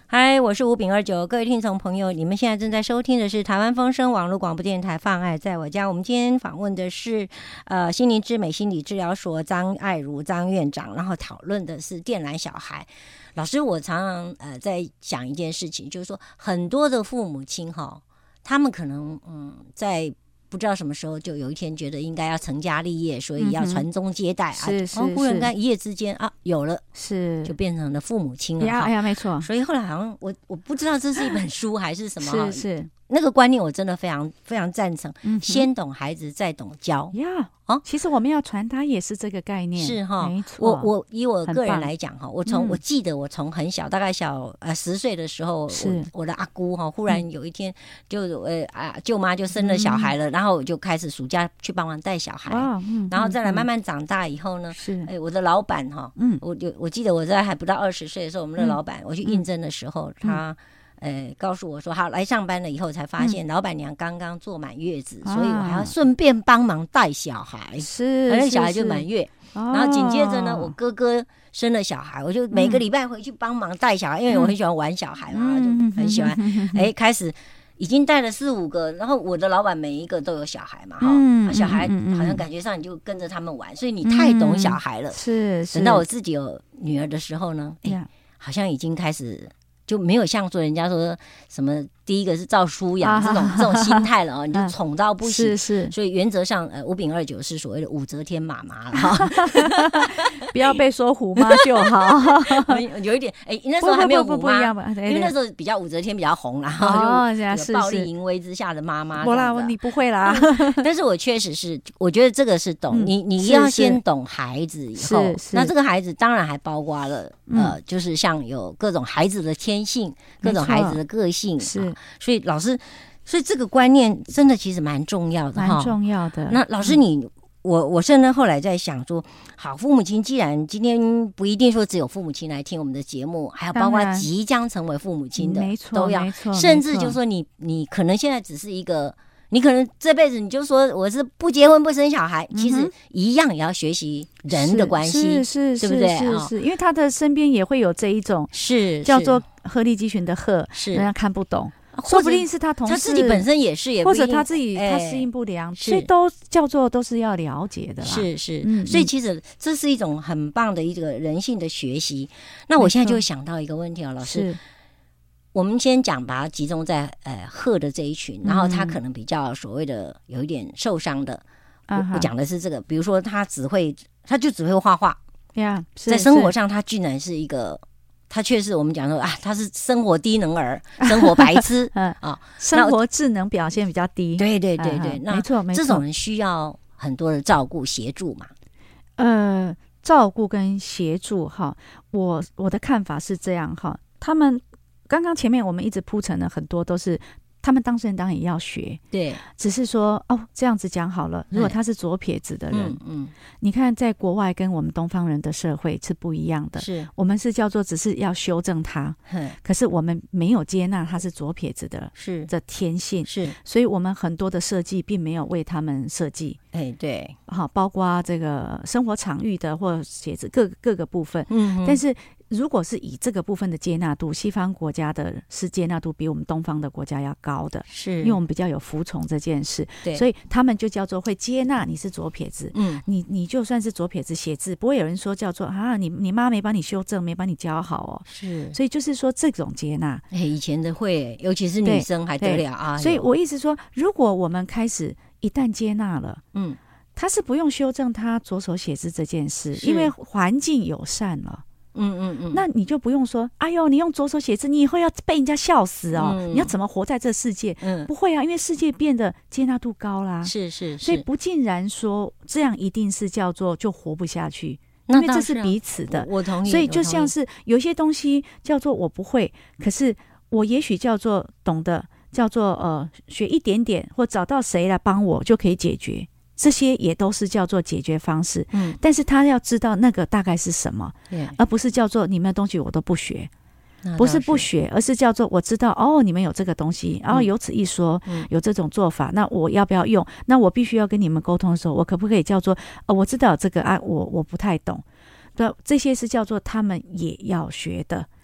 嗨，我是5丙29，各位听众朋友，你们现在正在收听的是台湾风声网络广播电台放爱在我家。我们今天访问的是心灵之美心理治疗所张爱如张院长，然后讨论的是靛蓝小孩。老师，我常常在想一件事情，就是说很多的父母亲他们可能在不知道什么时候就有一天觉得应该要成家立业，所以要传宗接代忽然间一夜之间有了，就变成了父母亲了。 呀，没错。 所以后来好像我不知道这是一本书还是什么， 是那个观念我真的非常非常赞成，先懂孩子再懂教呀。其实我们要传达也是这个概念， 是哈， 没错。 我以我个人来讲我记得我从很小，大概小10岁的时候，我的阿姑忽然有一天就舅妈就生了小孩了，然后我就开始暑假去帮忙带小孩，然后再来慢慢长大以后呢，我的老板我记得我在还不到20岁的时候，我们的老板我去应征的时候，他告诉我说好来上班了以后才发现老板娘刚刚坐满月子，所以我还要顺便帮忙带小孩，那小孩就满月，然后紧接着呢我哥哥生了小孩，我就每个礼拜回去帮忙带小孩，因为我很喜欢玩小孩嘛，就很喜欢开始已经带了4-5个，然后我的老板每一个都有小孩嘛，小孩好像感觉上你就跟着他们玩，所以你太懂小孩了。等到我自己有女儿的时候呢，好像已经开始就没有像说人家说什么第一个是照书养这种心态了你就宠到不行。所以原则上5丙29是所谓的武则天妈妈了不要被说虎妈就好有一点那时候还没有虎妈，因为那时候比较武则天比较红啦，就暴力淫威之下的妈妈。 你不会啦但是我确实是我觉得这个是懂你要先懂孩子以后，那这个孩子当然还包括了就是像有各种孩子的天性，各种孩子的个性，所以老师，所以这个观念真的其实蛮重要的， 蛮重要的。 那老师我甚至后来在想说，好，父母亲既然今天不一定说只有父母亲来听我们的节目，还有包括即将成为父母亲的，都要，甚至就说你可能现在只是一个，你可能这辈子你就说我是不结婚不生小孩，其实一样也要学习人的关系，对不对？ 是，因为他的身边也会有这一种叫做鹤立鸡群的鹤，人家看不懂。说不定是他同事， 他自己本身也是， 或者他自己他适应不良，所以都叫做都是要了解的啦。 所以其实这是一种很棒的一个人性的学习。那我现在就会想到一个问题老师，我们先讲把它集中在鹤的这一群，然后他可能比较所谓的有一点受伤的，我讲的是这个，比如说他就只会画画，在生活上他居然是一个。他确实我们讲说他是生活低能儿，生活白痴生活智能表现比较低。 对，那没错， 这种人需要很多的照顾协助嘛。 照顾跟协助我的看法是这样他们刚刚前面我们一直铺陈了很多都是。他们当事人当然也要学， 对， 只是说这样子讲好了。如果他是左撇子的人，你看在国外跟我们东方人的社会是不一样的。我们是叫做只是要修正他，可是我们没有接纳他是左撇子的天性，所以我们很多的设计并没有为他们设计。 对， 包括这个生活场域的或写字各个部分，但是。如果是以这个部分的接纳度，西方国家的是接纳度比我们东方的国家要高的，因为我们比较有服从这件事，所以他们就叫做会接纳你是左撇子，你就算是左撇子写字，不会有人说叫做你妈没帮你修正，没帮你教好所以就是说这种接纳， 以前的会，尤其是女生还得了所以我意思说，如果我们开始一旦接纳了，他是不用修正他左手写字这件事，因为环境友善了。那你就不用说，哎呦，你用左手写字，你以后要被人家笑死你要怎么活在这世界？不会因为世界变得接纳度高啦，所以不尽然说这样一定是叫做就活不下去，因为这是彼此的。 我同意。 所以就像是有些东西叫做我不会，可是我也许叫做懂得，叫做学一点点，或找到谁来帮我就可以解决。这些也都是叫做解决方式，但是他要知道那个大概是什么，而不是叫做你们的东西我都不学，不是不学，而是叫做我知道你们有这个东西，然后有此一说，有这种做法，那我要不要用？那我必须要跟你们沟通的时候，我可不可以叫做我知道这个我不太懂，这些是叫做他们也要学的。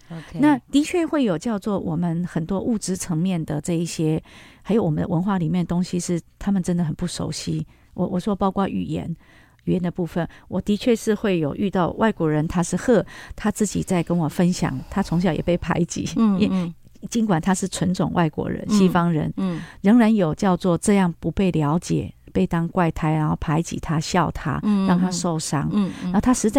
那的确会有叫做我们很多物质层面的这一些，还有我们的文化里面的东西是他们真的很不熟悉。我说包括语言的部分，我的确是会有遇到外国人，他自己在跟我分享，他从小也被排挤，尽管他是纯种外国人，西方人，仍然有叫做这样不被了解，被当怪胎，然后排挤他，笑他，让他受伤。然后他是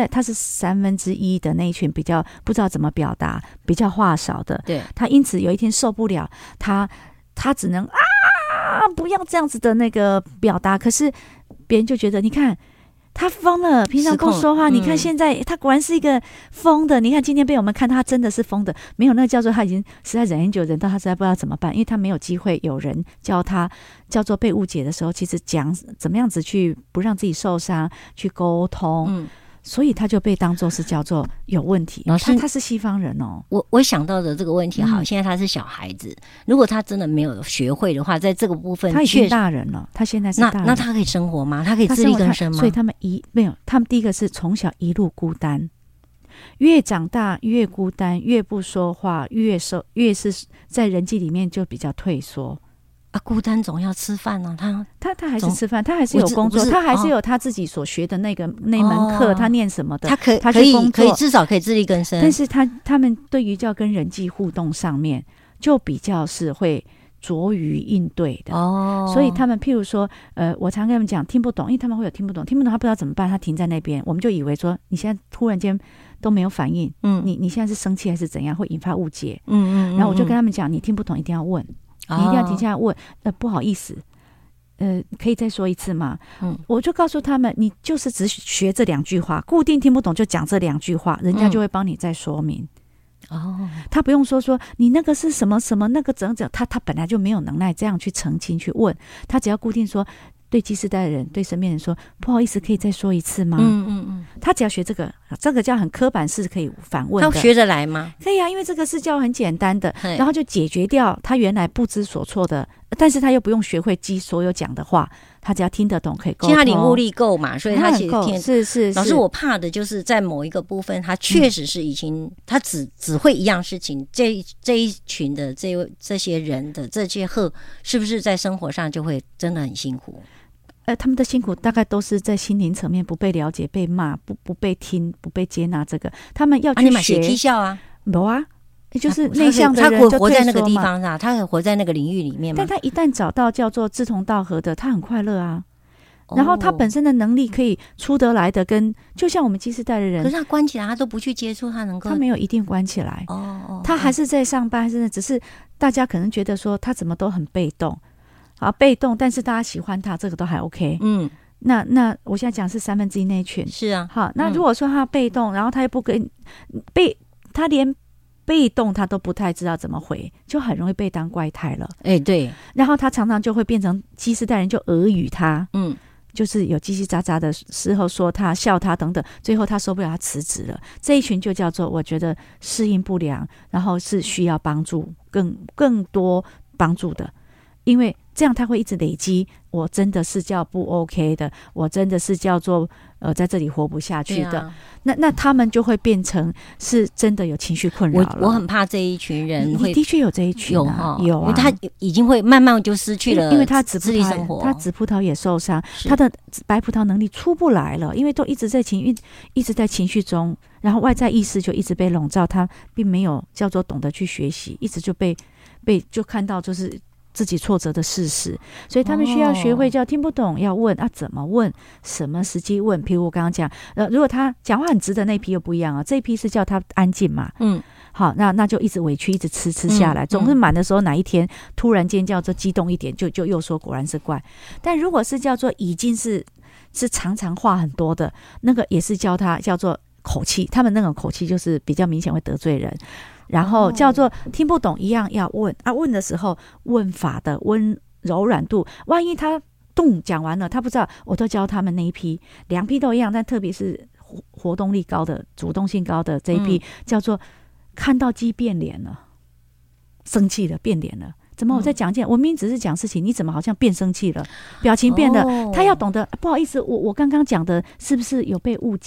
1/3的那一群比较不知道怎么表达，比较话少的。对，他因此有一天受不了，他只能不要这样子的那个表达，可是别人就觉得你看他疯了，平常不说话，你看现在他果然是一个疯的，你看今天被我们看他真的是疯的，没有那个叫做他已经实在忍很久，忍到他实在不知道怎么办，因为他没有机会有人教他叫做被误解的时候，其实讲怎么样子去不让自己受伤，去沟通。所以他就被当作是叫做有问题。老师，他是西方人哦。 我想到的这个问题，好，现在他是小孩子，如果他真的没有学会的话，在这个部分他已经大人了，他现在是大人， 那他可以生活吗？他可以自力更生吗？ 所以他们他们第一个是从小一路孤单，越长大越孤单，越不说话，越是在人际里面就比较退缩。 孤单总要吃饭啊， 他还是吃饭，他还是有工作，他还是有他自己所学的那门课，他念什么的，他可以至少可以自力更生。 但是他们对于要跟人际互动上面，就比较是会拙于应对的。所以他们譬如说，我常跟他们讲听不懂，因为他们会有听不懂，他不知道怎么办，他停在那边，我们就以为说你现在突然间都没有反应，你现在是生气还是怎样，会引发误解。然后我就跟他们讲，你听不懂一定要问。你一定要停下来问，不好意思，可以再说一次吗？我就告诉他们，你就是只学这2句话，固定听不懂就讲这2句话，人家就会帮你再说明。他不用说你那个是什么什么那个怎样，他本来就没有能耐这样去澄清去问，他只要固定说。对G世代的人，对身边人说，不好意思，可以再说一次吗？他只要学这个叫很刻板式可以反问的。 他学得来吗？ 可以啊，因为这个是叫很简单的，然后就解决掉他原来不知所措的，但是他又不用学会G所有讲的话，他只要听得懂可以沟通。 其实他领悟力够嘛，所以他其实听是。 老师，我怕的就是在某一个部分，他确实是已经他只会一样事情，这一群的这些人的这些是不是在生活上就会真的很辛苦？ 他们的辛苦大概都是在心灵层面不被了解、被骂、不被听、不被接纳。这个他们要去学踢笑啊， 没啊，就是内向的人就活在那个地方上，他活在那个领域里面嘛。 但他一旦找到叫做志同道合的，他很快乐啊。然后他本身的能力可以出得来的，就像我们G世代的人， 可是他关起来，他都不去接触，他没有一定关起来。他还是在上班，只是大家可能觉得说他怎么都很被动。被动，但是大家喜欢他，这个都还 OK。那我现在讲是1/3那一群， 是啊。 好，那如果说他被动，然后他又不跟他连被动他都不太知道怎么回，就很容易被当怪胎了。 对。 然后他常常就会变成G世代人就耳语他，就是有叽叽喳喳的时候说他笑他等等，最后他受不了，他辞职了。这一群就叫做我觉得适应不良，然后是需要帮助，更多帮助的，因为。这样他会一直累积，我真的是叫不 OK 的，我真的是叫做在这里活不下去的。那他们就会变成是真的有情绪困扰了。 我很怕这一群人会， 的确有这一群有啊， 因为他已经会慢慢就失去了， 因为他自力生活， 他紫葡萄也受伤，他的白葡萄能力出不来了，因为都一直在情绪中，然后外在意识就一直被笼罩，他并没有叫做懂得去学习，一直就被就看到就是。自己挫折的事实，所以他们需要学会叫听不懂要问怎么问，什么时机问。譬如我刚刚讲，如果他讲话很直的那一批又不一样啊，这一批是叫他安静嘛，好，那就一直委屈，一直吃下来，总是满的时候哪一天突然间叫做激动一点，就又说果然是怪。但如果是叫做已经是常常话很多的那个，也是叫他叫做口气，他们那种口气就是比较明显会得罪人。然后叫做听不懂一样要问问的时候问法的柔软度，万一他讲完了他不知道，我都教他们那一批2批都一样，但特别是活动力高的主动性高的这一批，叫做看到鸡变脸了，生气了变脸了，怎么我在讲件我明明只是讲事情，你怎么好像变生气了，表情变了，他要懂得不好意思，我刚刚讲的是不是有被误解？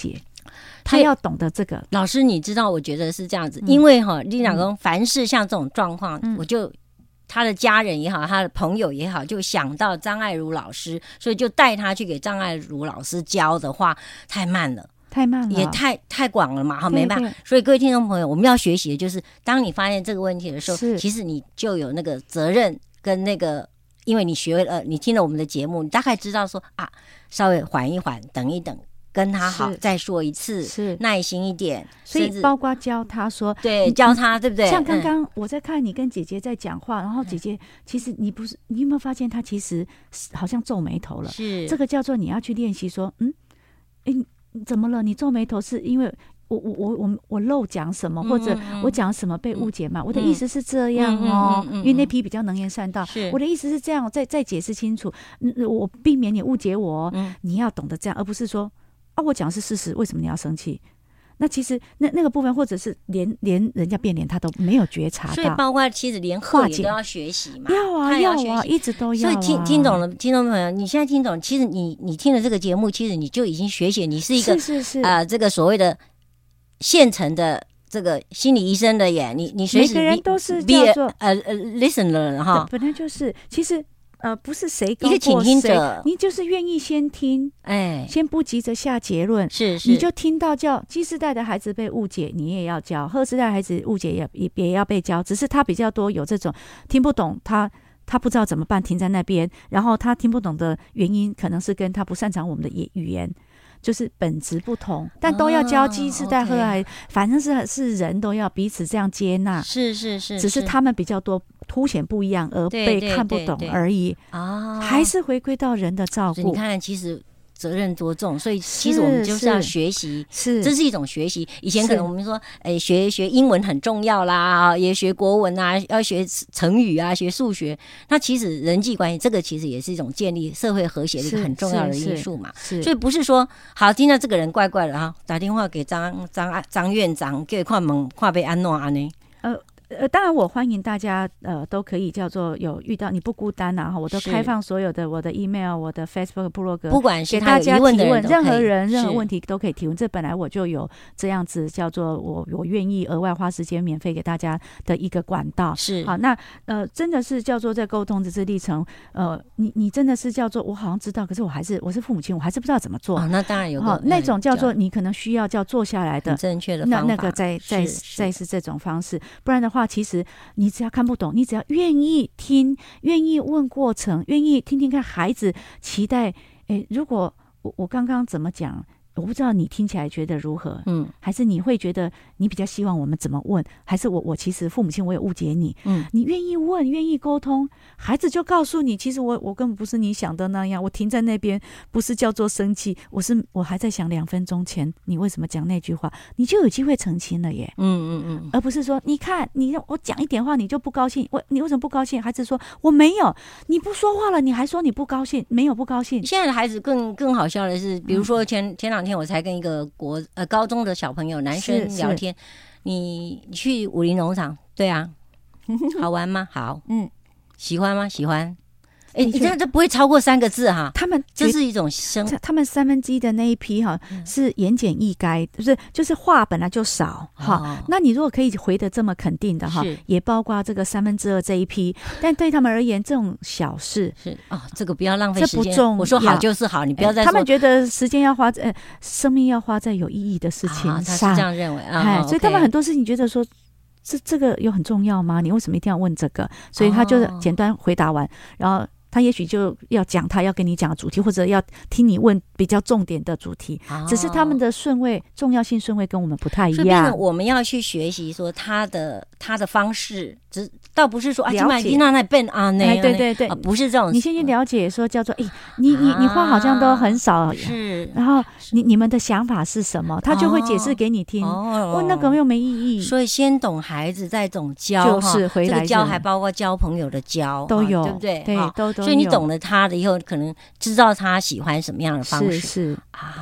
他要懂得这个。 老师，你知道，我觉得是这样子，因为你老公凡是像这种状况，我就他的家人也好，他的朋友也好，就想到张爱如老师，所以就带他去给张爱如老师教的话，太慢了。也太广了嘛，没办法。所以各位听众朋友，我们要学习的就是，当你发现这个问题的时候，其实你就有那个责任跟那个，因为你学了，你听了我们的节目，你大概知道说啊，稍微缓一缓，等一等，跟他好再说一次，是耐心一点。 所以包括教他说， 对，教他，对不对？ 像刚刚我在看你跟姐姐在讲话，然后姐姐其实你有没有发现她其实好像皱眉头了？是这个叫做你要去练习说，怎么了？你皱眉头是因为我漏讲什么，或者我讲什么被误解嘛？我的意思是这样哦，因为那批比较能言善道。我的意思是这样，再解释清楚，我避免你误解我。你要懂得这样，而不是说我讲的是事实，为什么你要生气？那其实那个部分，或者是连人家变脸他都没有觉察到， 所以包括其实连化解都要学习嘛， 要啊，一直都要。 所以听懂了，听众朋友，你现在听懂，其实你听了这个节目，其实你就已经学习，你是一个这个所谓的现成的这个心理医生的耶，你随时每个人都是叫做 listener 哈， 本来就是其实。不是谁高过谁， 一个倾听者， 你就是愿意先听，先不急着下结论， 是， 你就听到叫G世代的孩子被误解，你也要教；贺世代的孩子误解也要被教，只是他比较多有这种听不懂，他不知道怎么办，停在那边，然后他听不懂的原因可能是跟他不擅长我们的语言。就是本质不同，但都要教G世代和来，反正是人都要彼此这样接纳， 是， 只是他们比较多凸显不一样而被看不懂而已还是回归到人的照顾。 你看，其实责任多重，所以其实我们就是要学习，这是一种学习。以前可能我们说，学英文很重要啦，也学国文啊，要学成语啊，学数学。那其实人际关系这个其实也是一种建立社会和谐的一个很重要的因素嘛。所以不是说好听到这个人怪怪的哈，打电话给张院长，叫他看被安怎安呢？ 当然我欢迎大家都可以叫做有遇到你不孤单啊，我都开放所有的我的 email 我的 Facebook 部落格， 不管是给大家提问，任何人任何问题都可以提问，这本来我就有这样子叫做我愿意额外花时间免费给大家的一个管道。 是好，那真的是叫做在沟通的这历程，你真的是叫做我好像知道，可是我是父母亲，我还是不知道怎么做。 那当然有那种叫做你可能需要叫坐下来的正确的方法， 那个再是这种方式，不然的话其实你只要看不懂，你只要愿意听，愿意问过程，愿意听听看孩子期待。如果我刚刚怎么讲，我不知道你听起来觉得如何，还是你会觉得你比较希望我们怎么问，还是我其实父母亲我也误解你，你愿意问，愿意沟通，孩子就告诉你，其实我根本不是你想的那样，我停在那边不是叫做生气，我还在想2分钟前你为什么讲那句话，你就有机会澄清了耶，而不是说你看我讲一点话你就不高兴，你为什么不高兴？孩子说我没有，你不说话了，你还说你不高兴，没有不高兴。 现在的孩子更好笑的是，比如说前2天我才跟一个高中的小朋友男生聊天，你去武林农场，对啊，好玩吗？好，喜欢吗？喜欢。你这样就不会超过3个字哈。 他们这是一种他们3分之一的那一批哈，是言简意赅，就是话本来就少哈。那你如果可以回得这么肯定的哈，也包括这个2/3这一批，但对他们而言，这种小事是这个不要浪费时间。 这不重要， 我说好就是好，你不要再说。 他们觉得时间要花生命要花在有意义的事情上， 他是这样认为所以他们很多事情觉得说。这个有很重要吗？你为什么一定要问这个？所以他就简单回答完，然后他也许就要讲他要跟你讲的主题，或者要听你问比较重点的主题，只是他们的重要性顺位跟我们不太一样。 所以我们要去学习说他的方式，倒不是说今晚听到那变对，不是这种。 你先去了解说叫做你话好像都很少， 是， 然后你们的想法是什么，他就会解释给你听。问那个又没意义， 所以先懂孩子，再懂教， 就是回来这个教还包括交朋友的交都有， 对不对？ 对，都所以你懂了他的以后，可能知道他喜欢什么样的方式。 是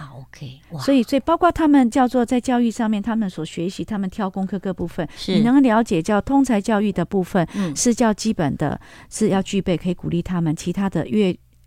OK， 所以包括他们叫做在教育上面，他们所学习，他们挑功课各部分，你能了解叫通才教育的部分，是叫基本的，是要具备，可以鼓励他们。其他的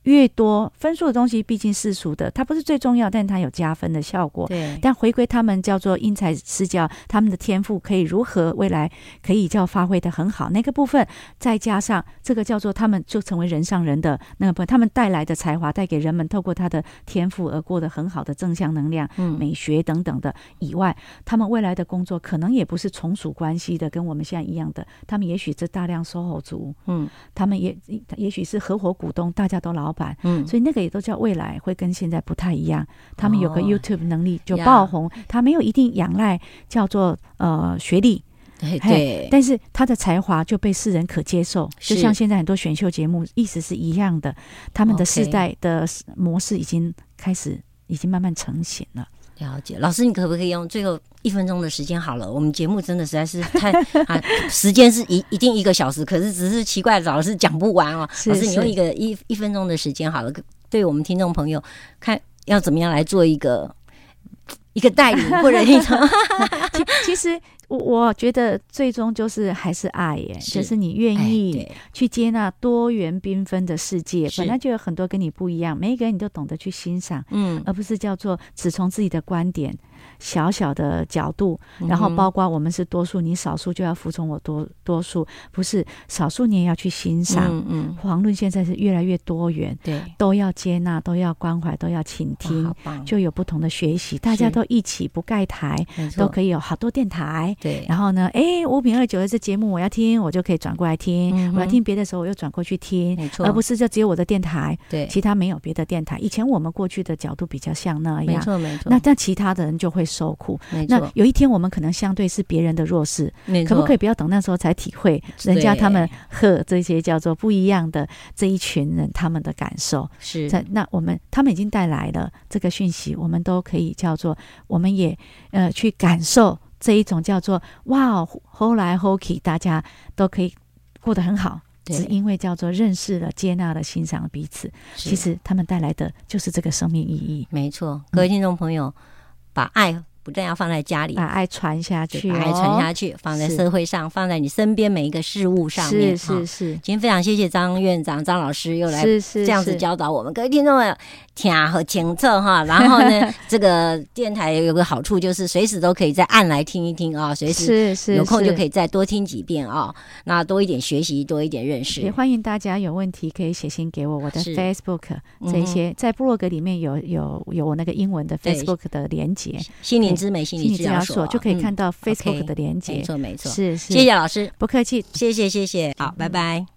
越多分数的东西毕竟世俗的，它不是最重要，但它有加分的效果。 对， 但回归他们叫做因材施教，他们的天赋可以如何未来可以叫发挥的很好，那个部分再加上这个叫做他们就成为人上人的那个部分，他们带来的才华带给人们透过他的天赋而过得很好的正向能量、美学等等的以外，他们未来的工作可能也不是从属关系的，跟我们现在一样的，他们也许是大量SOHO族，他们也许是合伙股东，大家都老板，所以那个也都叫未来会跟现在不太一样。他们有个 YouTube 能力就爆红，他没有一定仰赖叫做学历。 对， 但是他的才华就被世人可接受，就像现在很多选秀节目意思是一样的，他们的世代的模式已经慢慢成型了。 了解，老师，你可不可以用最后1分钟的时间好了？我们节目真的实在是太时间是一定1个小时，可是只是奇怪，老师讲不完哦。老师，你用一分钟的时间好了，对我们听众朋友看要怎么样来做一个带领或者一种其实我觉得最终就是还是爱耶，就是你愿意去接纳多元缤纷的世界，本来就有很多跟你不一样，每一个人你都懂得去欣赏，而不是叫做只从自己的观点小小的角度，然后包括我们是多数，你少数就要服从我多数，不是少数你也要去欣赏。遑论现在是越来越多元，对，都要接纳，都要关怀，都要倾听，就有不同的学习，大家都一起不盖台，都可以有好多电台。对，然后呢，5.29的这节目我要听，我就可以转过来听，我要听别的时候我又转过去听，而不是就只有我的电台，对，其他没有别的电台。以前我们过去的角度比较像那样，没错。那但其他的人就会受苦。那有一天我们可能相对是别人的弱势，可不可以不要等那时候才体会人家他们和这些叫做不一样的这一群人他们的感受？是，那他们已经带来了这个讯息，我们都可以叫做我们也去感受这一种叫做哇，后来后去大家都可以过得很好，只因为叫做认识了、接纳了、欣赏了彼此。其实他们带来的就是这个生命意义。没错，各位听众朋友，把爱不但要放在家里，把爱传下去，把爱传下去，放在社会上，放在你身边每一个事物上面。是。今天非常谢谢张院长、张老师又来这样子教导我们。各位听众朋友，听和清楚哈。然后呢，这个电台有个好处就是随时都可以再按来听一听啊，随时有空就可以再多听几遍啊。那多一点学习，多一点认识。也欢迎大家有问题可以写信给我，我的 Facebook 这一些在部落格里面有我那个英文的 Facebook 的连结。心灵之美心理治疗所就可以看到 Facebook 的连结。没错。是，谢谢老师，不客气，谢谢。好，拜拜。